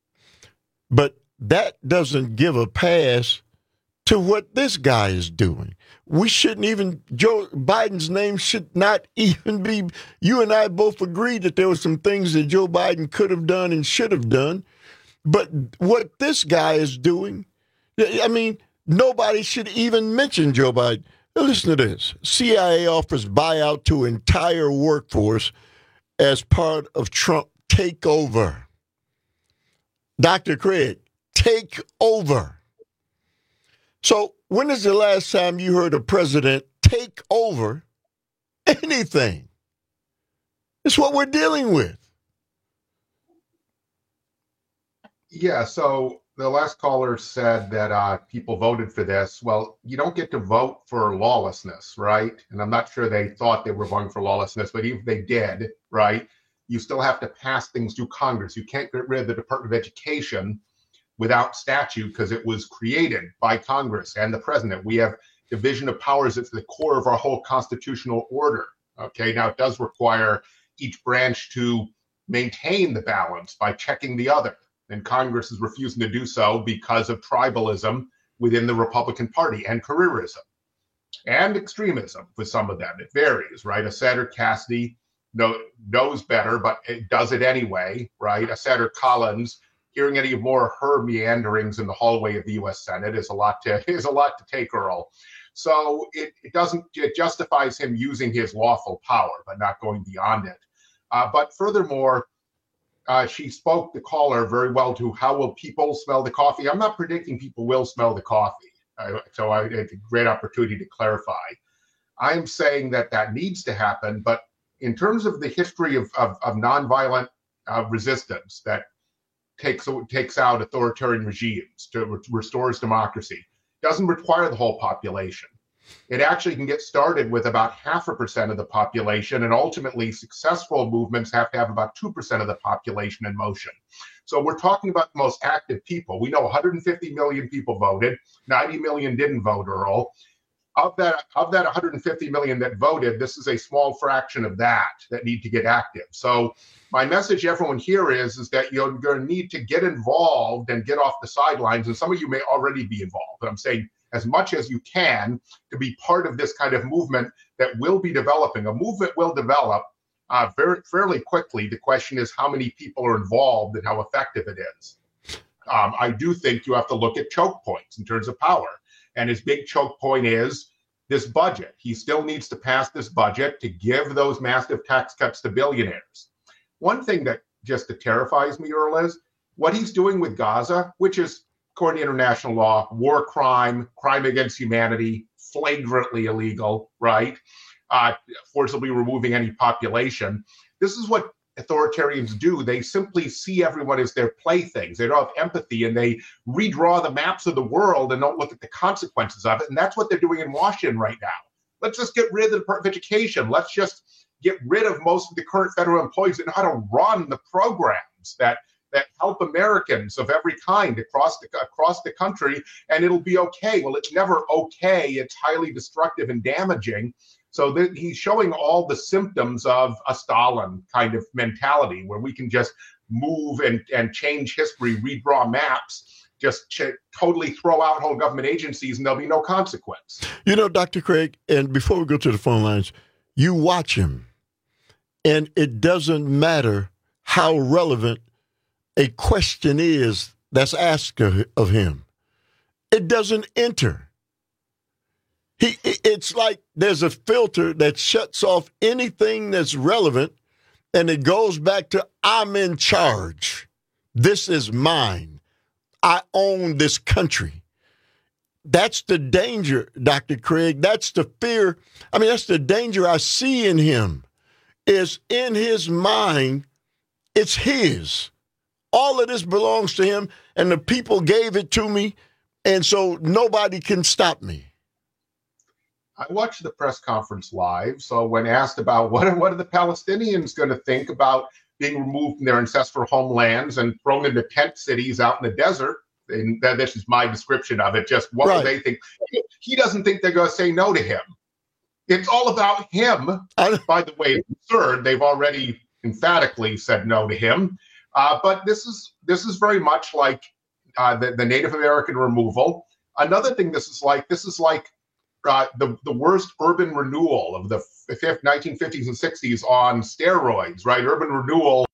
But that doesn't give a pass to what this guy is doing. We shouldn't even, Joe Biden's name should not even be, you and I both agree that there were some things that Joe Biden could have done and should have done. But what this guy is doing, I mean, nobody should even mention Joe Biden. Now listen to this. C I A offers buyout to entire workforce as part of Trump takeover. Doctor Craig, take over. So when is the last time you heard a president take over anything? It's what we're dealing with. Yeah, so the last caller said that uh, people voted for this. Well, you don't get to vote for lawlessness, right? And I'm not sure they thought they were voting for lawlessness, but even if they did, right, you still have to pass things through Congress. You can't get rid of the Department of Education without statute because it was created by Congress and the president. We have division of powers at the core of our whole constitutional order. Okay, now it does require each branch to maintain the balance by checking the other. And Congress is refusing to do so because of tribalism within the Republican Party and careerism and extremism for some of them. It varies, right? A Senator Cassidy know, knows better, but it does it anyway, right? A Senator Collins, hearing any more of her meanderings in the hallway of the U S Senate is a lot to is a lot to take, Earl. So it, it doesn't it justifies him using his lawful power, but not going beyond it. Uh, but furthermore, Uh, she spoke, the caller, very well to how will people smell the coffee. I'm not predicting people will smell the coffee. Uh, so I had a great opportunity to clarify. I'm saying that that needs to happen. But in terms of the history of, of, of nonviolent uh, resistance that takes, takes out authoritarian regimes, to re- restores democracy, doesn't require the whole population. It actually can get started with about half a percent of the population, and ultimately successful movements have to have about two percent of the population in motion. So we're talking about the most active people. We know one hundred fifty million people voted, ninety million didn't vote, Earl. Of that, of that one hundred fifty million that voted, this is a small fraction of that that need to get active. So my message to everyone here is, is that you're going to need to get involved and get off the sidelines, and some of you may already be involved, but I'm saying as much as you can to be part of this kind of movement that will be developing. A movement will develop uh, very fairly quickly. The question is how many people are involved and how effective it is. Um, I do think you have to look at choke points in terms of power. And his big choke point is this budget. He still needs to pass this budget to give those massive tax cuts to billionaires. One thing that just terrifies me, Earl, is what he's doing with Gaza, which is, according to international law, war crime, crime against humanity, flagrantly illegal, right? Uh, forcibly removing any population. This is what authoritarians do. They simply see everyone as their playthings. They don't have empathy, and they redraw the maps of the world and don't look at the consequences of it. And that's what they're doing in Washington right now. Let's just get rid of the Department of Education. Let's just get rid of most of the current federal employees that know how to run the programs that that help Americans of every kind across the across the country, and it'll be okay. Well, it's never okay. It's highly destructive and damaging. So that he's showing all the symptoms of a Stalin kind of mentality, where we can just move and, and change history, redraw maps, just ch- totally throw out whole government agencies, and there'll be no consequence. You know, Doctor Craig, and before we go to the phone lines, you watch him, and it doesn't matter how relevant a question is that's asked of, of him. It doesn't enter. He, it's like there's a filter that shuts off anything that's relevant, and it goes back to, I'm in charge. This is mine. I own this country. That's the danger, Doctor Craig. That's the fear. I mean, that's the danger I see in him, is in his mind, it's his. All of this belongs to him, and the people gave it to me, and so nobody can stop me. I watched the press conference live, so when asked about what are, what are the Palestinians going to think about being removed from their ancestral homelands and thrown into tent cities out in the desert, and that, this is my description of it, just what right. will they think? He doesn't think they're going to say no to him. It's all about him. I, By the way, it's absurd. They've already emphatically said no to him. Uh, but this is this is very much like uh, the, the Native American removal. Another thing this is like, this is like Uh, the, the worst urban renewal of the nineteen fifties and sixties on steroids, right? Urban renewal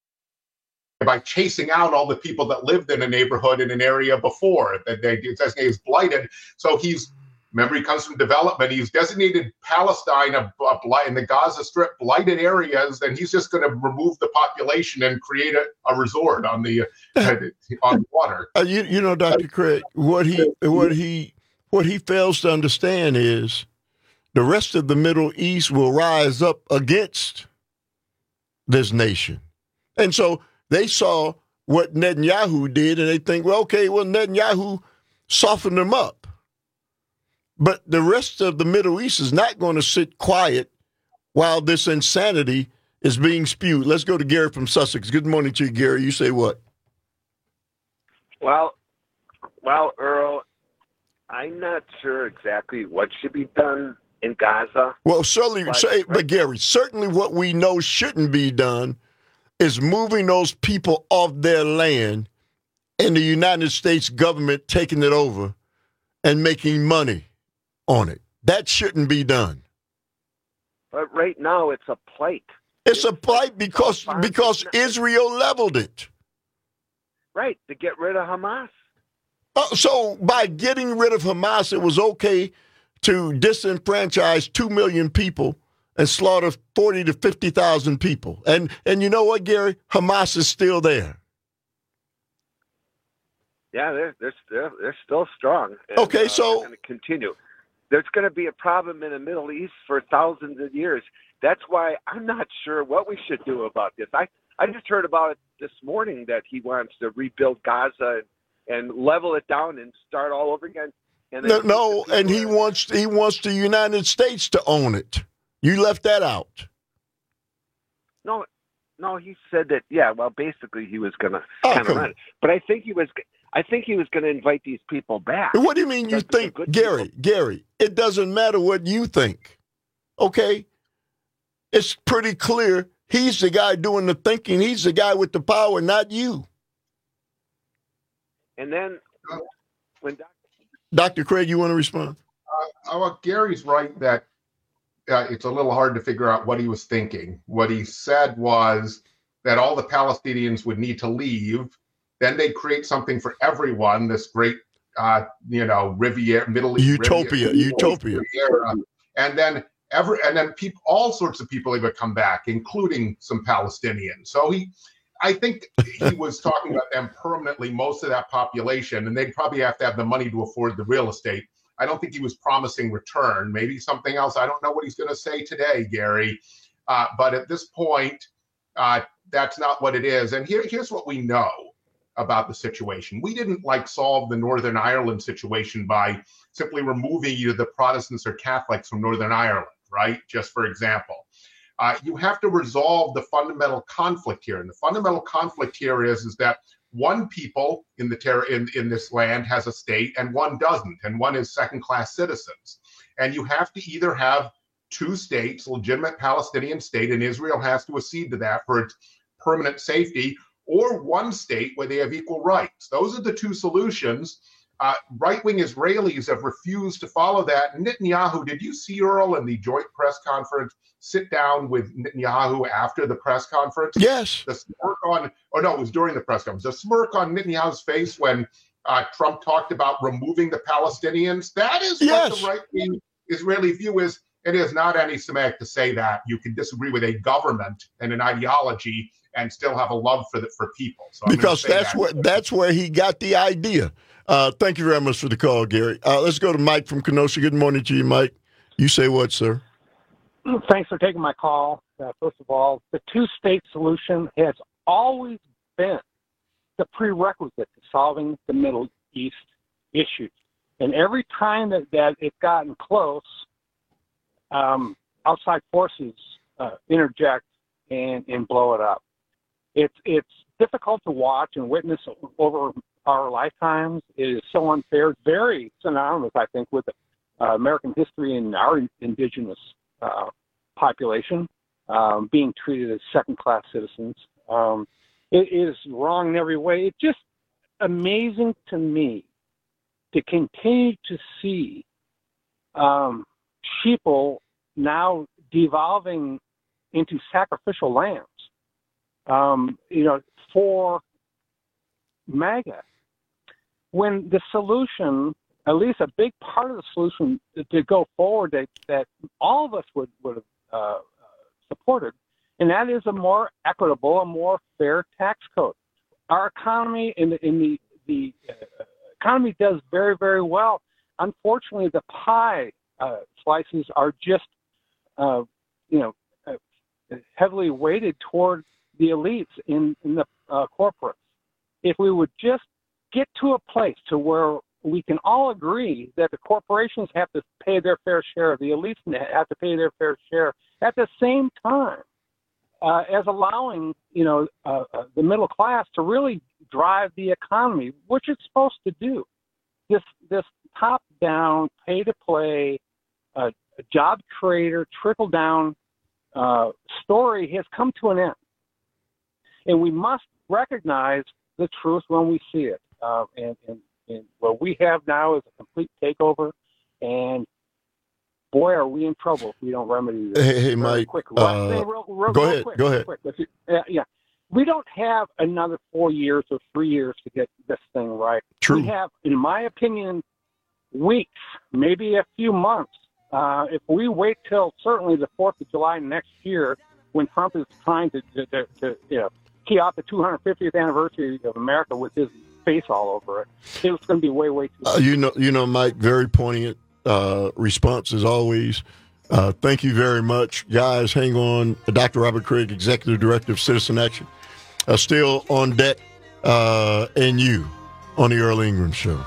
by chasing out all the people that lived in a neighborhood in an area before that they designated as blighted. So he's, remember, he comes from development. He's designated Palestine a, a blight, in the Gaza Strip blighted areas, and he's just going to remove the population and create a, a resort on the uh, on the water. Uh, you, you know, Doctor Craig, what he what he. What he fails to understand is the rest of the Middle East will rise up against this nation. And so they saw what Netanyahu did, and they think, well, okay, well, Netanyahu softened them up. But the rest of the Middle East is not going to sit quiet while this insanity is being spewed. Let's go to Gary from Sussex. Good morning to you, Gary. You say what? Well, well, Earl, I'm not sure exactly what should be done in Gaza. Well, certainly, but, say, but Gary, certainly what we know shouldn't be done is moving those people off their land and the United States government taking it over and making money on it. That shouldn't be done. But right now it's a plight. It's, it's a plight because because Israel leveled it. Right, to get rid of Hamas. Uh, so by getting rid of Hamas, it was okay to disenfranchise two million people and slaughter forty to fifty thousand people. And and you know what, Gary? Hamas is still there. Yeah, they're they're they're, they're still strong. And, okay, uh, so they're going to continue. There's going to be a problem in the Middle East for thousands of years. That's why I'm not sure what we should do about this. I, I just heard about it this morning that he wants to rebuild Gaza and, and level it down and start all over again. And no, no and he wants he wants the United States to own it. You left that out. No, no, he said that. Yeah, well, basically he was going to oh, kind of run it, but I think he was. I think he was going to invite these people back. What do you mean you think, Gary? People. Gary, it doesn't matter what you think. Okay, it's pretty clear. He's the guy doing the thinking. He's the guy with the power, not you. And then when Doctor Doctor Craig, you want to respond? Uh, well, Gary's right that uh, it's a little hard to figure out what he was thinking. What he said was that all the Palestinians would need to leave. Then they'd create something for everyone, this great, uh, you know, Riviera, Middle East. Utopia, Riviera, utopia. Riviera. And then every, and then people, all sorts of people would come back, including some Palestinians. So he, I think he was talking about them permanently, most of that population, and they'd probably have to have the money to afford the real estate. I don't think he was promising return, maybe something else. I don't know what he's going to say today, Gary. Uh, but at this point, uh, that's not what it is. And here, here's what we know about the situation. We didn't like solve the Northern Ireland situation by simply removing either the Protestants or Catholics from Northern Ireland, right? Just for example. Uh, you have to resolve the fundamental conflict here. And the fundamental conflict here is, is that one people in the ter- in, in this land has a state and one doesn't, and one is second-class citizens. And you have to either have two states, legitimate Palestinian state, and Israel has to accede to that for its permanent safety, or one state where they have equal rights. Those are the two solutions. Uh, right-wing Israelis have refused to follow that. Netanyahu, did you see, Earl, in the joint press conference, sit down with Netanyahu after the press conference? Yes. The smirk on, oh no, it was during the press conference. The smirk on Netanyahu's face when uh, Trump talked about removing the Palestinians, that is yes. what the right-wing Israeli view is. It is not anti-Semitic to say that. You can disagree with a government and an ideology and still have a love for the, for people. So because that's that. where that's where he got the idea. Uh, thank you very much for the call, Gary. Uh, let's go to Mike from Kenosha. Good morning to you, Mike. You say what, sir? Thanks for taking my call. Uh, first of all, the two-state solution has always been the prerequisite to solving the Middle East issues. And every time that, that it's gotten close, um, outside forces uh, interject and, and blow it up. It's it's difficult to watch and witness over our lifetimes. It is so unfair. It's very synonymous, I think, with uh, American history and our indigenous uh, population um, being treated as second-class citizens. Um, it is wrong in every way. It's just amazing to me to continue to see um, sheeple now devolving into sacrificial lambs, um, you know, for MAGA. When the solution, at least a big part of the solution to go forward that, that all of us would, would have uh, supported, and that is a more equitable, a more fair tax code. Our economy in the, in the, the uh, economy does very, very well. Unfortunately, the pie uh, slices are just, uh, you know, uh, heavily weighted toward the elites in, in the uh, corporates. If we would just get to a place to where we can all agree that the corporations have to pay their fair share, the elites have to pay their fair share, at the same time uh, as allowing, you know, uh, uh, the middle class to really drive the economy, which it's supposed to do. This this top-down, pay-to-play, uh, job creator, trickle-down uh, story has come to an end. And we must recognize the truth when we see it. Uh, and, and, and what we have now is a complete takeover. And boy, are we in trouble if we don't remedy this. Hey, hey Mike. Quick. Uh, real, real, go real ahead. Quick, go ahead. Quick. Yeah, yeah. We don't have another four years or three years to get this thing right. True. We have, in my opinion, weeks, maybe a few months. Uh, if we wait till certainly the fourth of July next year, when Trump is trying to, to, to, to you know, key out the two hundred fiftieth anniversary of America with his face all over it, it's going to be way, way too uh, you know, you know, Mike, very poignant uh, response as always. Uh, thank you very much. Guys, hang on. Doctor Robert Craig, Executive Director of Citizen Action, uh, still on deck, uh, and you on the Earl Ingram Show.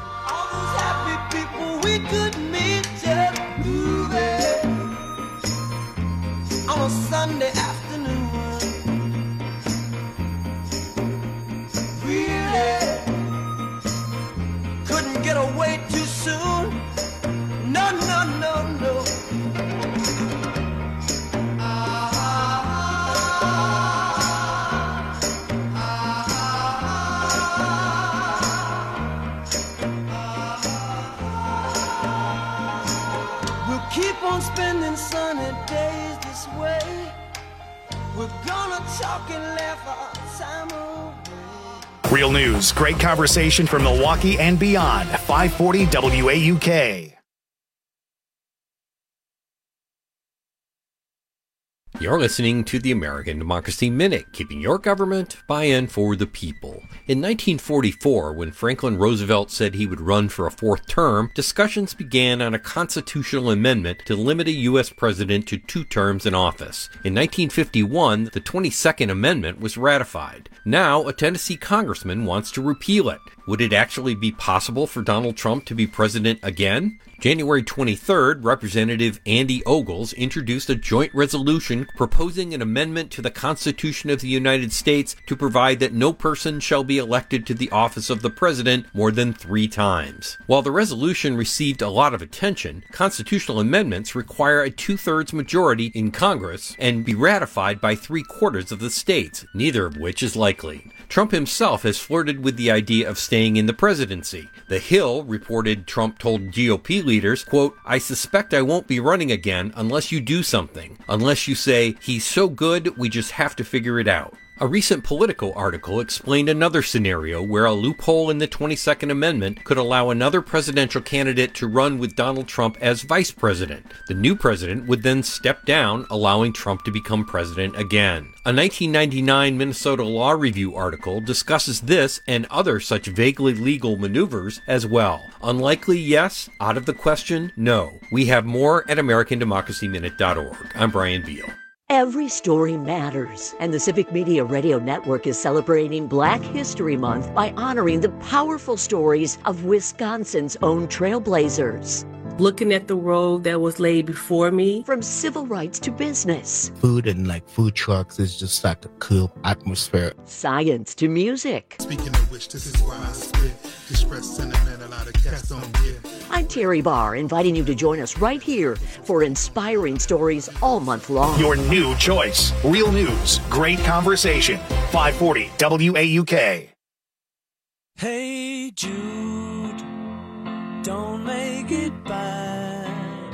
On a Sunday afternoon, really couldn't get away too soon. No, no, no, no. We'll keep on spending sunny days this way. We're gonna talk and laugh our time away. Real news, great conversation from Milwaukee and beyond. five forty W A U K. You're listening to the American Democracy Minute, keeping your government by and for the people. In nineteen forty-four, when Franklin Roosevelt said he would run for a fourth term, discussions began on a constitutional amendment to limit a U S president to two terms in office. In nineteen fifty-one, the twenty-second Amendment was ratified. Now, a Tennessee congressman wants to repeal it. Would it actually be possible for Donald Trump to be president again? January twenty-third, Representative Andy Ogles introduced a joint resolution proposing an amendment to the Constitution of the United States to provide that no person shall be elected to the office of the president more than three times. While the resolution received a lot of attention, constitutional amendments require a two-thirds majority in Congress and be ratified by three-quarters of the states, neither of which is likely. Trump himself has flirted with the idea of staying in the presidency. The Hill reported Trump told G O P leaders, quote, "I suspect I won't be running again unless you do something, unless you say, he's so good, we just have to figure it out." A recent Politico article explained another scenario where a loophole in the twenty-second Amendment could allow another presidential candidate to run with Donald Trump as vice president. The new president would then step down, allowing Trump to become president again. A nineteen ninety-nine Minnesota Law Review article discusses this and other such vaguely legal maneuvers as well. Unlikely, yes. Out of the question, no. We have more at American Democracy Minute dot org. I'm Brian Beal. Every story matters, and the Civic Media Radio Network is celebrating Black History Month by honoring the powerful stories of Wisconsin's own trailblazers. Looking at the road that was laid before me. From civil rights to business. Food and like food trucks is just like a cool atmosphere. Science to music. Speaking of which, this is why I spit. Express sentiment a lot of cats don't get. I'm Terry Barr, inviting you to join us right here for inspiring stories all month long. Your new choice. Real news, great conversation. five forty W A U K. Hey Jude, don't make it bad.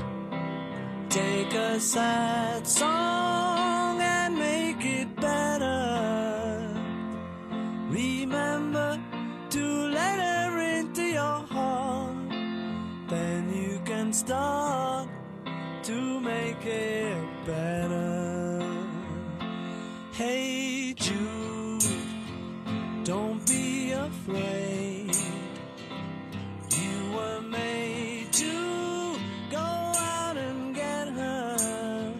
Take a sad song and make it better. Remember to let her into your heart. Then you can start to make it better. Hey Jude, don't be afraid. You were made to go out and get her.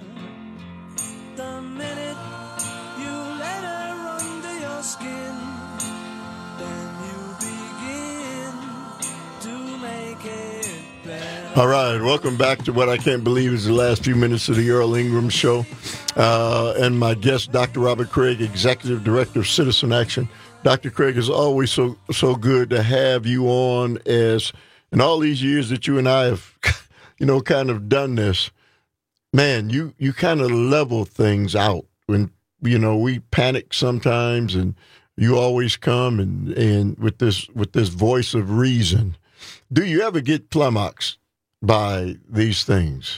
The minute you let her under your skin, then you begin to make it better. All right, welcome back to what I can't believe is the last few minutes of the Earl Ingram Show. Uh, and my guest, Doctor Robert Craig, Executive Director of Citizen Action. Doctor Craig, is always so so good to have you on, as in all these years that you and I have, you know, kind of done this. Man, you, you kind of level things out when, you know, we panic sometimes, and you always come and, and with this with this voice of reason. Do you ever get flummoxed by these things?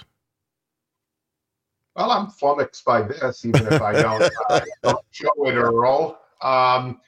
Well, I'm flummoxed by this, even if I don't, uh, don't show it, Earl. Um,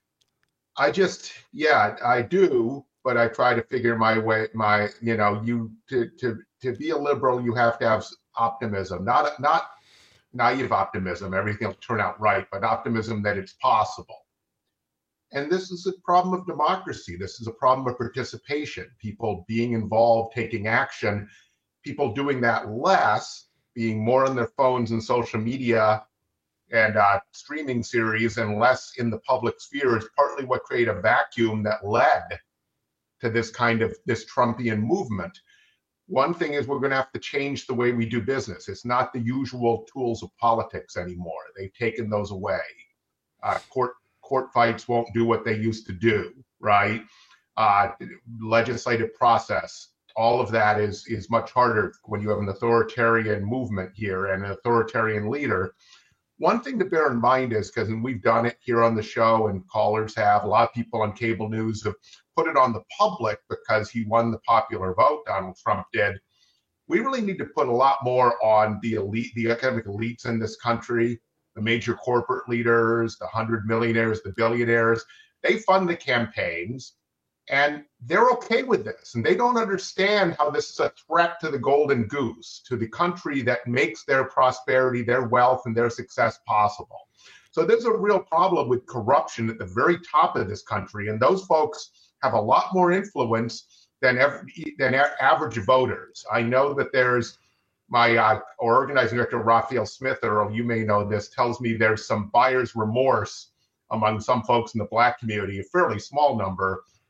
I just, yeah, I do, but I try to figure my way, my, you know, you, to, to, to be a liberal, you have to have optimism, not, not naive optimism, everything will turn out right, but optimism that it's possible. And this is a problem of democracy. This is a problem of participation, people being involved, taking action, people doing that less, being more on their phones and social media and uh, streaming series and less in the public sphere is partly what created a vacuum that led to this kind of this Trumpian movement. One thing is we're going to have to change the way we do business. It's not the usual tools of politics anymore. They've taken those away. Uh, court court fights won't do what they used to do, right? Uh, legislative process. All of that is is much harder when you have an authoritarian movement here and an authoritarian leader. One thing to bear in mind is, because we've done it here on the show and callers have, a lot of people on cable news have put it on the public because he won the popular vote, Donald Trump did. We really need to put a lot more on the elite, the economic elites in this country, the major corporate leaders, the hundred millionaires, the billionaires. They fund the campaigns. And they're okay with this. And they don't understand how this is a threat to the golden goose, to the country that makes their prosperity, their wealth, and their success possible. So there's a real problem with corruption at the very top of this country. And those folks have a lot more influence than, every, than average voters. I know that there's my uh, organizing director, Raphael Smith, Earl, you may know this, tells me there's some buyer's remorse among some folks in the Black community, a fairly small number,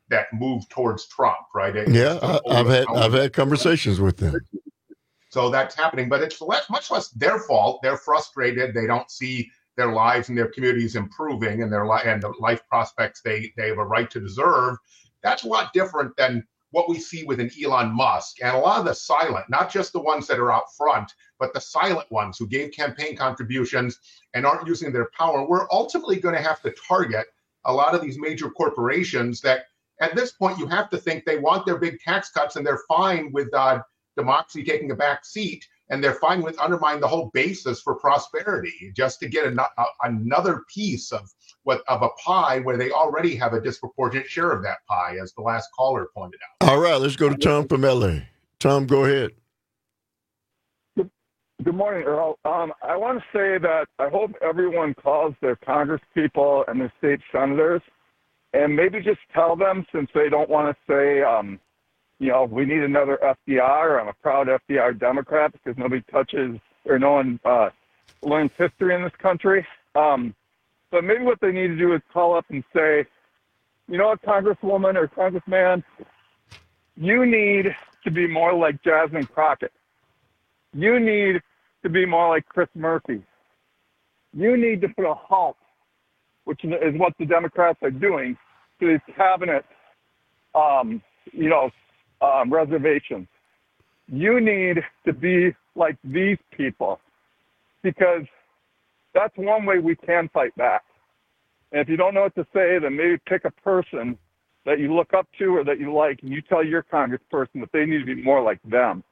that move towards Trump, right? It's yeah, I, I've had I've had conversations with them. So that's happening, but it's less, much less their fault. They're frustrated. They don't see their lives and their communities improving, and their li- and the life prospects they they have a right to deserve. That's a lot different than what we see with an Elon Musk and a lot of the silent, not just the ones that are out front, but the silent ones who gave campaign contributions and aren't using their power. We're ultimately going to have to target a lot of these major corporations that at this point you have to think they want their big tax cuts and they're fine with uh, democracy taking a back seat, and they're fine with undermining the whole basis for prosperity just to get an, a, another piece of what of a pie where they already have a disproportionate share of that pie, as the last caller pointed out. All right, let's go to Tom from L A. Tom, go ahead. Good, good morning, Earl. Um, I want to say that I hope everyone calls their Congress people and their state senators, and maybe just tell them, since they don't want to say, um, you know, we need another F D R, or I'm a proud F D R Democrat, because nobody touches or no one uh, learns history in this country. Um, but maybe what they need to do is call up and say, you know what, Congresswoman or Congressman, you need to be more like Jasmine Crockett. You need to be more like Chris Murphy. You need to put a halt, which is what the Democrats are doing, to these cabinet, um, you know, um, reservations. You need to be like these people, because that's one way we can fight back. And if you don't know what to say, then maybe pick a person that you look up to or that you like, and you tell your congressperson that they need to be more like them.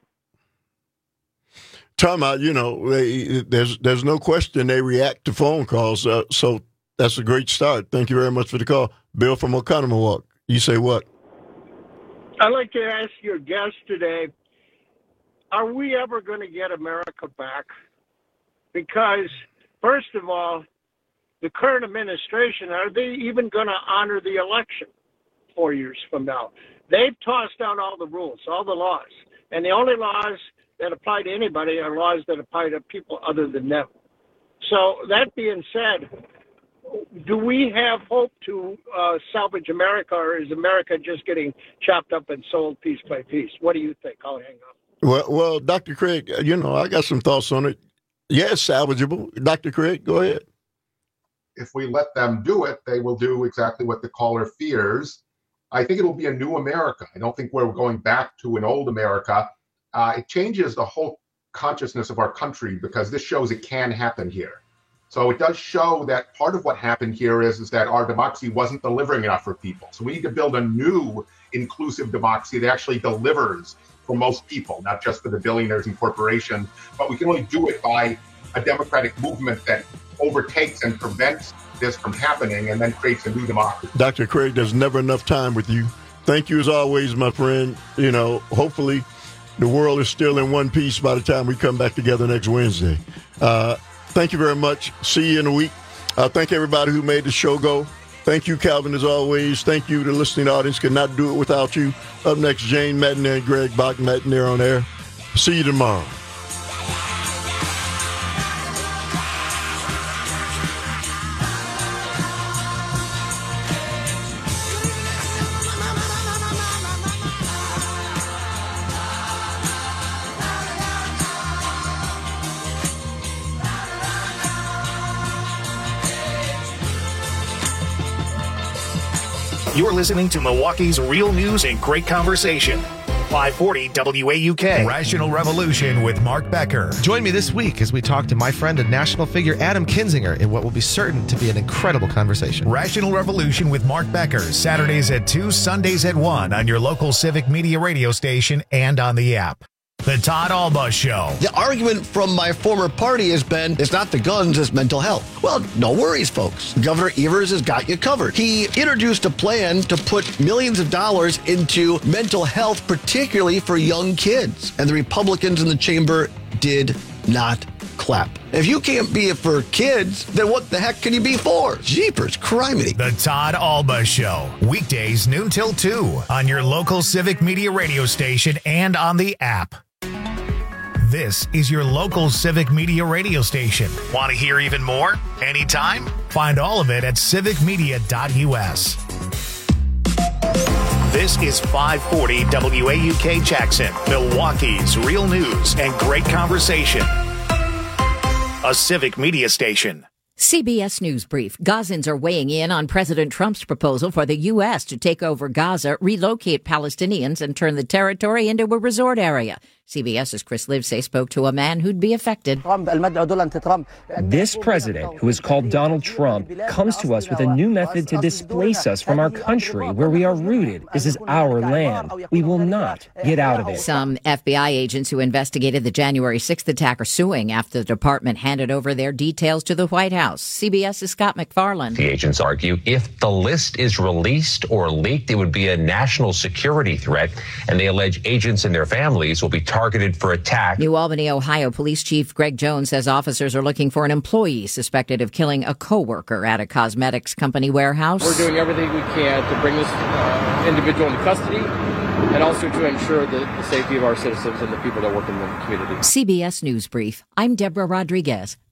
Tom, uh, you know, they, there's there's no question they react to phone calls, uh, so that's a great start. Thank you very much for the call. Bill from Oconomowoc, you say what? I'd like to ask your guest today, are we ever going to get America back? Because, first of all, the current administration, are they even going to honor the election four years from now? They've tossed out all the rules, all the laws. And the only laws that apply to anybody are laws that apply to people other than them. So that being said, do we have hope to uh, salvage America, or is America just getting chopped up and sold piece by piece? What do you think? I'll hang up. Well, well, Doctor Craig, you know, I got some thoughts on it. Yeah, it's salvageable. Doctor Craig, go ahead. If we let them do it, they will do exactly what the caller fears. I think it will be a new America. I don't think we're going back to an old America. Uh, it changes the whole consciousness of our country, because this shows it can happen here. So it does show that part of what happened here is, is that our democracy wasn't delivering enough for people. So we need to build a new inclusive democracy that actually delivers for most people, not just for the billionaires and corporations. But we can only do it by a democratic movement that overtakes and prevents this from happening, and then creates a new democracy. Doctor Craig, there's never enough time with you. Thank you as always, my friend. You know, hopefully the world is still in one piece by the time we come back together next Wednesday. Uh, thank you very much. See you in a week. Uh, thank everybody who made the show go. Thank you, Calvin, as always. Thank you to the listening audience. Could not do it without you. Up next, Jane Matinee and Greg Bach Matinee on air. See you tomorrow. You're listening to Milwaukee's Real News and Great Conversation. five forty W A U K. Rational Revolution with Mark Becker. Join me this week as we talk to my friend and national figure Adam Kinzinger in what will be certain to be an incredible conversation. Rational Revolution with Mark Becker. Saturdays at two, Sundays at one on your local Civic Media radio station and on the app. The Todd Alba Show. The argument from my former party has been, it's not the guns, it's mental health. Well, no worries, folks. Governor Evers has got you covered. He introduced a plan to put millions of dollars into mental health, particularly for young kids. And the Republicans in the chamber did not clap. If you can't be it for kids, then what the heck can you be for? Jeepers, criminy. The Todd Alba Show. Weekdays noon till two on your local Civic Media radio station and on the app. This is your local Civic Media radio station. Want to hear even more? Anytime? Find all of it at civic media dot U S. This is five forty W A U K Jackson, Milwaukee's real news and great conversation. A civic media station. C B S News Brief. Gazans are weighing in on President Trump's proposal for the U S to take over Gaza, relocate Palestinians, and turn the territory into a resort area. CBS's Chris Livesay spoke to a man who'd be affected. This president, who is called Donald Trump, comes to us with a new method to displace us from our country where we are rooted. This is our land. We will not get out of it. Some F B I agents who investigated the January sixth attack are suing after the department handed over their details to the White House. CBS's Scott McFarland. The agents argue if the list is released or leaked, it would be a national security threat, and they allege agents and their families will be targeted for attack. New Albany, Ohio Police Chief Greg Jones says officers are looking for an employee suspected of killing a co-worker at a cosmetics company warehouse. We're doing everything we can to bring this uh, individual into custody and also to ensure the, the safety of our citizens and the people that work in the community. C B S News Brief. I'm Deborah Rodriguez.